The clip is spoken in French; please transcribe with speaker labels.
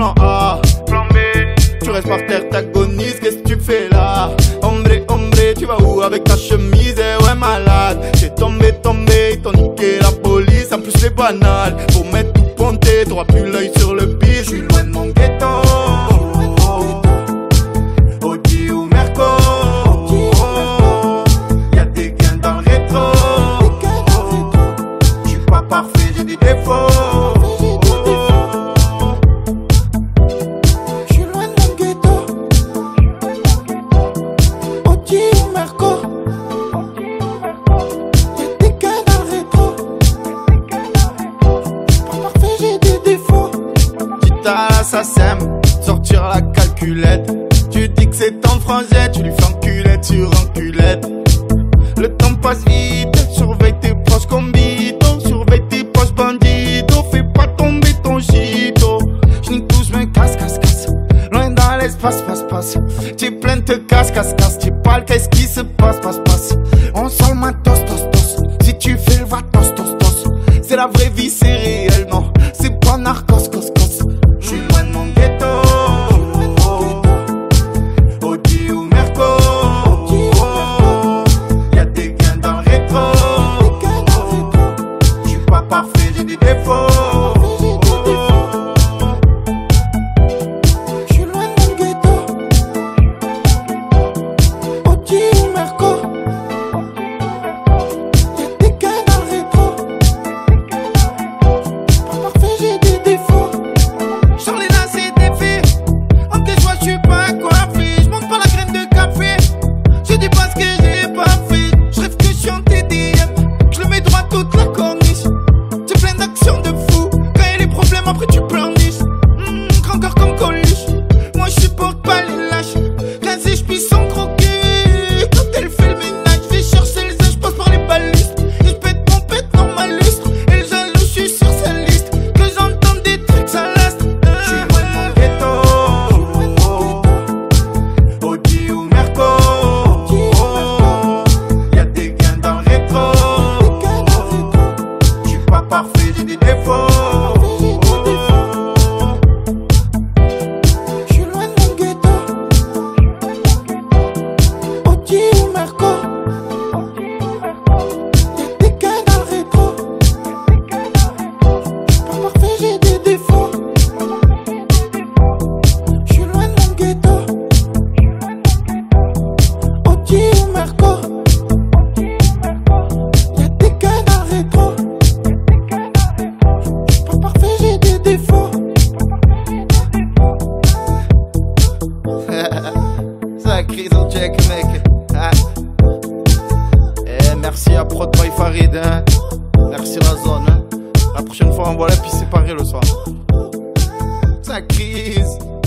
Speaker 1: plan A, plan B. Tu restes par terre, t'agonises, qu'est-ce que tu fais là? Hombre, hombre, tu vas où avec ta chemise? Eh ouais malade, t'es tombé, ils t'ont niqué la police. En plus c'est banal, faut mettre tout ponté, t'auras plus l'œil sur le pire. J'suis loin de mon ghetto, Audi ou Merco. Y'a des gains dans le rétro. J'suis pas parfait, j'ai des défauts. Ça sème, sortir la calculette. Tu dis que c'est ton frangin, tu lui fais enculette sur enculette. Le temps passe vite, surveille tes proches combito, surveille tes poches bandito, fais pas tomber ton chito. J'nique tous mes casse, loin dans l'espace, passe. T'es plein de casse, t'es pas le qu'est-ce qui se passe. On sort ma tos. Si tu fais le va tos. C'est la vraie vie, c'est réel, non, c'est pas narcos. J'suis loin de mon ghetto, Audi ou Merco. Y'a des gains dans le rétro. J'suis pas parfait, j'ai des défauts. J'suis loin de mon ghetto, Audi ou Merco. Y'a des gains dans le rétro. Pas parfait, j'ai des défauts. Après tu pleurniches, encore comme Coluche. Moi je supporte pas les lâches. Gazé j'pisse sans croquer. Quand elle fait le ménage, je vais chercher les âges, je passe par les balistes. Et j'pète mon pète normaliste. Et le jaloux j'suis sur sa liste. Que j'entende des trucs ça laste. J'suis loin de mon ghetto, Audi ou Merco. Y'a des gains dans le rétro. J'suis pas parfait, j'ai des défauts. Crise au check mec, hein. Et merci à Prod by Farid, hein. Merci la zone, hein. La prochaine fois on va la puis séparer le soir. Ça crise.